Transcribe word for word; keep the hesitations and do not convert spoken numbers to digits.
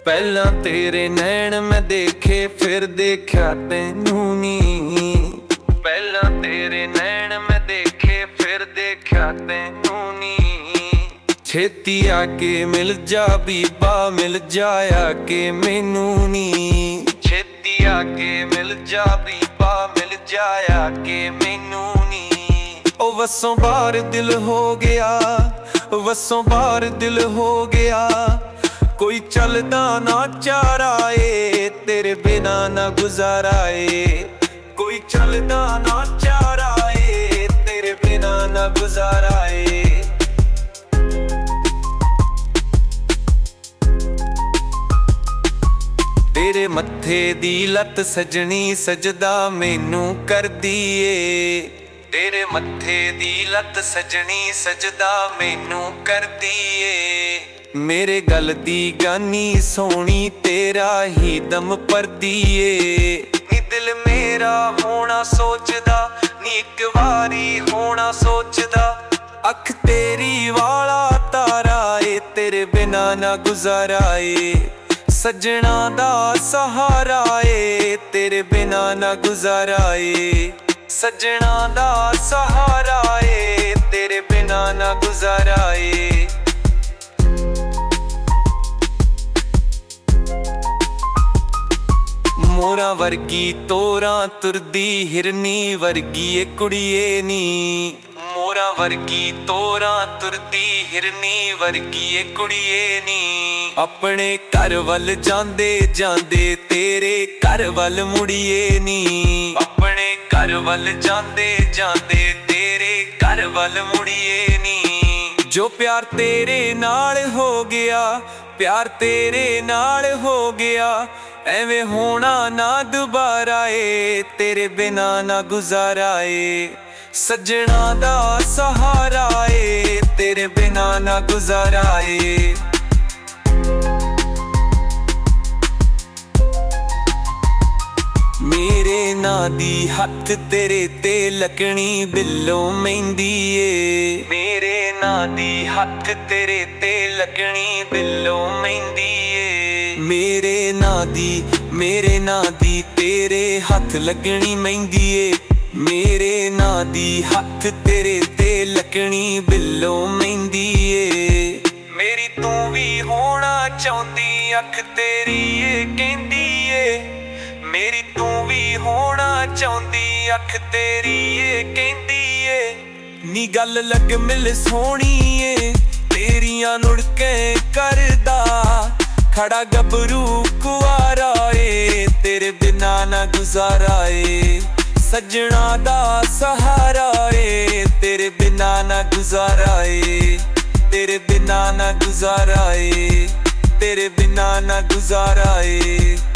ਪਹਿਲਾਂ ਤੇਰੇ ਨੈਣ ਮੈਂ ਦੇਖੇ, ਫਿਰ ਦੇਖਿਆ ਤੈਨੂੰ ਨੀ। ਪਹਿਲਾਂ ਤੇਰੇ ਨੈਣ ਮੈਂ ਦੇਖੇ, ਫਿਰ ਦੇਖਿਆ ਤੈਨੂੰ ਨੀ। ਛੇਤੀ ਆ ਕੇ ਮਿਲ ਜਾ ਬੀਬਾ, ਮਿਲ ਜਾ ਆ ਕੇ ਮੈਨੂੰ ਨੀ। ਛੇਤੀ ਆ ਕੇ ਮਿਲ ਜਾ ਬੀਬਾ, ਮਿਲ ਜਾ ਆ ਕੇ ਮੈਨੂੰ ਨੀ। ਉਹ ਵਸੋਂ ਬਾਹਰ ਦਿਲ ਹੋ ਗਿਆ, ਵਸੋਂ ਬਾਹਰ ਦਿਲ ਹੋ ਗਿਆ। ਕੋਈ ਚੱਲਦਾ ਨਾ ਚਾਰਾ ਏ, ਤੇਰੇ ਬਿਨਾ ਨਾ ਗੁਜ਼ਾਰਾ ਏ। ਕੋਈ ਚੱਲਦਾ ਨਾ ਚਾਰਾ ਏ, ਤੇਰੇ ਬਿਨਾ ਨਾ ਗੁਜ਼ਾਰਾ ਏ। ਤੇਰੇ ਮੱਥੇ ਦੀ ਲੱਤ ਸਜਣੀ ਸਜਦਾ ਮੈਨੂੰ ਕਰਦੀ ਏ। ਤੇਰੇ ਮੱਥੇ ਦੀ ਲੱਤ ਸਜਣੀ ਸਜਦਾ ਮੈਨੂੰ ਕਰਦੀ ਏ। ਮੇਰੇ ਗਲ ਦੀ ਗਾਨੀ ਸੋਹਣੀ ਤੇਰਾ ਹੀ ਦਮ ਭਰਦੀ ਏ। ਨੀ ਦਿਲ ਮੇਰਾ ਹੋਣਾ ਸੋਚਦਾ, ਨੀ ਇੱਕ ਵਾਰੀ ਹੋਣਾ ਸੋਚਦਾ। ਅੱਖ ਤੇਰੀ ਵਾਲਾ ਤਾਰਾ ਏ, ਤੇਰੇ ਬਿਨਾ ਨਾ ਗੁਜ਼ਾਰਾ ਏ। ਸੱਜਣਾ ਦਾ ਸਹਾਰਾ ਏ, ਤੇਰੇ ਬਿਨਾ ਨਾ ਗੁਜ਼ਾਰਾ ਏ। ਸੱਜਣਾ ਦਾ ਸਹਾਰਾ ਏ, ਤੇਰੇ ਬਿਨਾ ਨਾ ਗੁਜ਼ਾਰਾ ਏ। ਮੋਰਾਂ ਵਰਗੀ ਤੋਰਾਂ ਤੁਰਦੀ ਹਿਰਨੀ ਵਰਗੀ ਏ ਕੁੜੀਏ ਨੀ। ਮੋਰਾਂ ਵਰਗੀ ਤੋਰਾਂ ਤੁਰਦੀ ਹਿਰਨੀ ਵਰਗੀ ਏ ਕੁੜੀਏ ਨੀ। ਆਪਣੇ ਘਰ ਵੱਲ ਜਾਂਦੇ ਜਾਂਦੇ ਤੇਰੇ ਘਰ ਵੱਲ ਮੁੜੀਏ ਨੀ। ਆਪਣੇ ਘਰ ਵੱਲ ਜਾਂਦੇ ਜਾਂਦੇ ਤੇਰੇ ਘਰ ਵੱਲ ਮੁੜੀਏ ਨੀ। ਜੋ ਪਿਆਰ ਤੇਰੇ ਨਾਲ ਹੋ ਗਿਆ, ਪਿਆਰ ਤੇਰੇ ਨਾਲ ਹੋ ਗਿਆ। ਐਵੇਂ ਹੋਣਾ ਨਾ ਦੁਬਾਰਾ ਏ, ਤੇਰੇ ਬਿਨਾ ਨਾ ਗੁਜ਼ਾਰਾ ਏ। ਸੱਜਣਾ ਦਾ ਸਹਾਰਾ ਏ, ਤੇਰੇ ਬਿਨਾ ਨਾ ਗੁਜ਼ਾਰਾ ਏ। ਮੇਰੇ ਨਾਂ ਦੀ ਹੱਥ ਤੇਰੇ ਤੇ ਲੱਗਣੀ ਬਿੱਲੋਂ ਮਹਿੰਦੀ ਏ। ਮੇਰੇ ਨਾਂ ਦੀ ਹੱਥ ਤੇਰੇ ਤੇ ਲੱਗਣੀ ਬਿੱਲੋਂ ਮਹਿੰਦੀ ਏ। ਮੇਰੇ ਨਾਂ ਦੀ ਮੇਰੇ ਨਾਂ ਦੀ ਤੇਰੇ ਹੱਥ ਲੱਗਣੀ ਮਹਿੰਦੀ ਏ। ਮੇਰੇ ਨਾਂ ਦੀ ਹੱਥ ਤੇਰੇ ਤੇ ਲੱਗਣੀ ਬਿੱਲੋਂ ਮਹਿੰਦੀ ਏ। ਮੇਰੀ ਤੂੰ ਵੀ ਹੋਣਾ ਚਾਹੁੰਦੀ, ਅੱਖ ਤੇਰੀ ਏ ਕਹਿੰਦੀ ਏ। ਮੇਰੀ ਤੂੰ ਵੀ ਹੋਣਾ ਚਾਹੁੰਦੀ, ਅੱਖ ਤੇਰੀ ਏ ਕਹਿੰਦੀ ਏ। ਨੀ ਗੱਲ ਲੱਗ ਮਿਲ ਸੋਹਣੀ ਏ, ਤੇਰੀਆਂ ਨੁੜ ਕੇ ਕਰਦਾ। ਖੜਾ ਗੱਭਰੂ ਕੁਆਰਾ ਏ, ਤੇਰੇ ਬਿਨਾ ਨਾ ਗੁਜ਼ਾਰਾ ਏ। ਸੱਜਣਾ ਦਾ ਸਹਾਰਾ ਏ, ਤੇਰੇ ਬਿਨਾ ਨਾ ਗੁਜ਼ਾਰਾ ਏ। ਤੇਰੇ ਬਿਨਾ ਨਾ ਗੁਜ਼ਾਰਾ ਏ, ਤੇਰੇ ਬਿਨਾ ਨਾ ਗੁਜ਼ਾਰਾ ਏ।